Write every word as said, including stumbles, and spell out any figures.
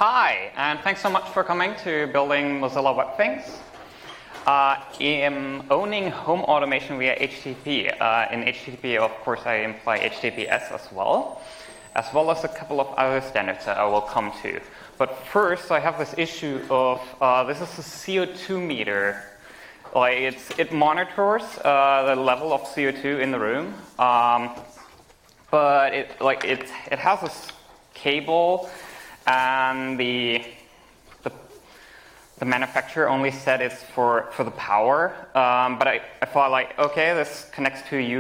Hi, and thanks so much for coming to building Mozilla Web Things. Uh, I'm owning home automation via H T T P. Uh, in H T T P, of course, I imply H T T P S as well, as well as a couple of other standards that I will come to. But first, I have this issue of, uh, this is a C O two meter. Like it's, it monitors uh, the level of C O two in the room, um, but it, like it, it has this cable, and the, the the manufacturer only said it's for for the power. Um, but I, I thought like, okay, this connects to a